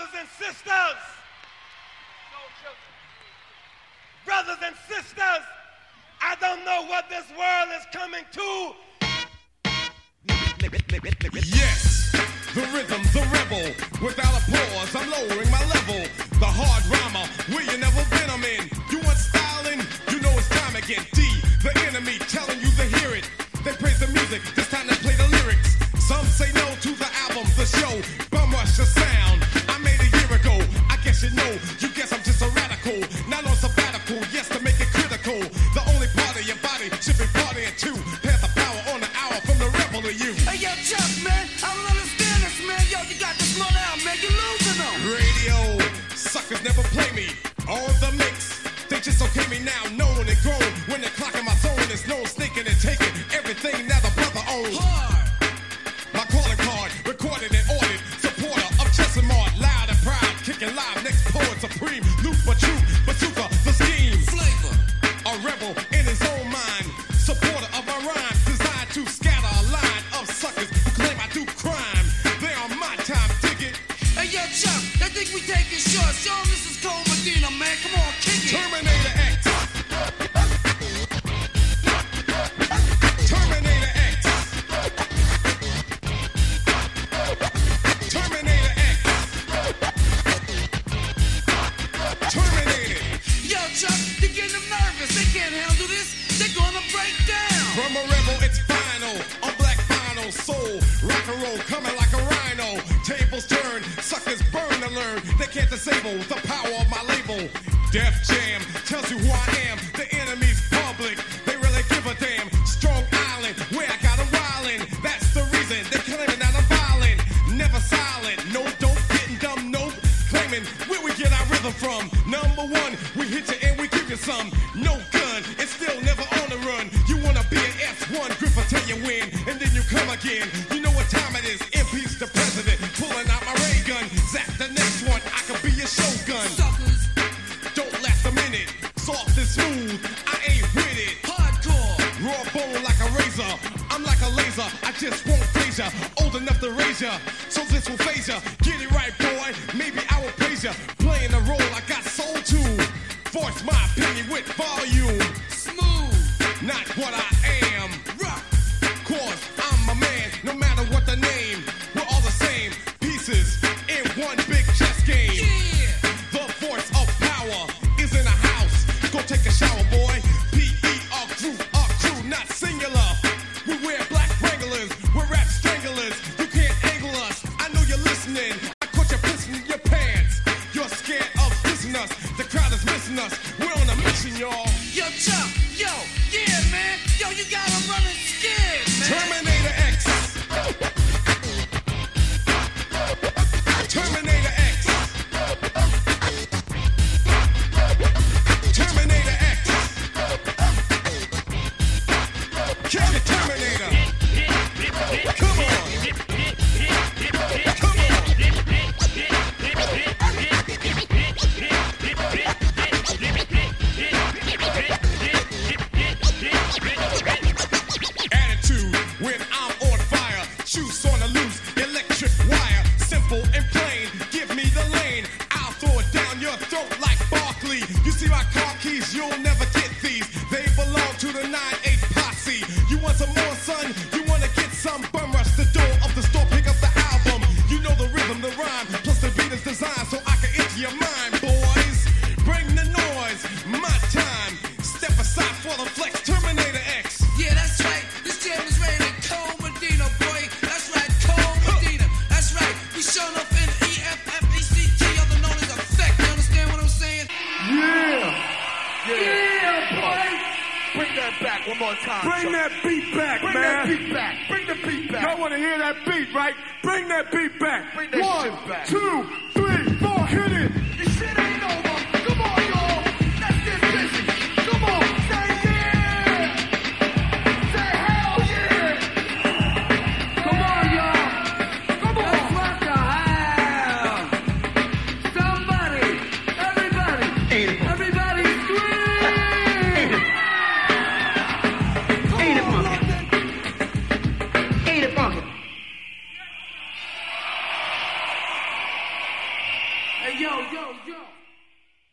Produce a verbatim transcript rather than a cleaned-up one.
Brothers and sisters, brothers and sisters, I don't know what this world is coming to. Yes, the rhythm, the rebel. Without a pause, I'm lowering my level. The hard rhymer, where you never been, I'm in. You want styling? You know it's time again. D, the enemy, telling you to hear it. They praise the music, this time they play the lyrics. Some say no to the album, the show. Bum rush the sound, I made a year ago. I guess you know, you guess I'm just a radical. Not on sabbatical, yes, to make it critical. The only part of your body should be partying too. Pass the power on the hour from the rebel to you. Hey, yo, Chuck, man, I don't understand this, man. Yo, you got this money out, man. You're losing them. Radio, suckers never play me. On the mix, they just okay me now. Known and grown, when they're clocking my zone, there's no sneaking and taking everything now the brother owns. Hard. My calling card, recorded and ordered. Supporter of Chess and Mart, loud and proud. Kicking live, next poet supreme. Loop but true, bazooka, the scheme. Flavor. A rebel in his own mind. Supporter of my rhymes, designed to scatter a line of suckers who claim I do crime. They on my time, dig it. Hey, yo, Chuck, they think we taking shots. Show 'em this is Cole Medina, man. Come on, kick it. Terminator X. Terminator X. Terminator X. Terminator. Yo, Chuck, they're getting them nervous. They can't handle this. They're gonna break down. From a rebel, it's final. On black vinyl, soul, rock and roll, coming like a rhino. Tables turn, suckers burn to learn. They can't disable the power of my label. Def Jam tells you who I am. The enemy's public. They really give a damn. Strong Island, where I got 'em wildin'. That's the reason they're claiming that I'm violent. Never silent, no dope, getting dumb, nope. Claiming where we get our rhythm from. Number one, we hit you and we give you some. No gun, it's still never on the run. You wanna be an S one, Griffith tell you win, and then you come again. You know what time it is, impeach the president. Pulling out my ray gun, zap the next one, I could be your shogun. Suckers. Don't last a minute, soft and smooth, I ain't with it. Hardcore. Raw bone like a razor, I'm like a laser, I just won't phase ya. Old enough to raise ya, so this will phase ya. Get it right, boy, maybe I will praise ya. Playing the role I got soul to. Voice my opinion with volume. Smooth. Not what I am. Rock. Cause I'm a man, no matter what the name. We're all the same, pieces in one big chess game. Yeah. The voice of power is in the house. Go take a shower, boy. P E R crew, our crew, not singular. We wear black wranglers, we're rap stranglers. You can't angle us, I know you're listening. I caught you pissing in your pants. You're scared of dissing us, the crowd is missing us. We're on a mission, y'all. Yo, Chuck, yo, yeah, man. Yo, you got 'em running scared, man. Terminator X. Terminator X. Terminator X. Kill the Terminator. Come on. Come on. Attitude when I'm on fire. Shoes on the loose, electric wire. Simple and plain, give me the lane. I'll throw it down your throat like Barkley. You see my car keys, you'll never get these. They belong to the nine eight posse. You want some more, son? You wanna get some? Bum rush the door of the store, pick up the album. You know the rhythm, the rhyme, plus the beat is designed so I can enter your mind, boys. Bring the noise, my time. Step aside for the flex, Terminator X. Yeah, that's right. This jam is ready to Cole Medina, boy. That's right, Cole Medina. That's right. We showing up in E F F E C T, other known as effect. You understand what I'm saying? Yeah. Yeah, boy. Bring that back one more time. Bring Chuck. that beat back, Bring man. that beat back. Bring the beat back. Y'all want to hear that beat, right? Bring that beat back. Bring that One, shit back. two, three, four, hit it. This shit ain't over. Come on, y'all. Let's get busy. Come on. Say yeah. Say hell yeah. Come on, y'all. Come on. Let's rock the house. Somebody, everybody, everybody scream. Ain't it funky? Ain't it funky? Hey, yo, yo, yo.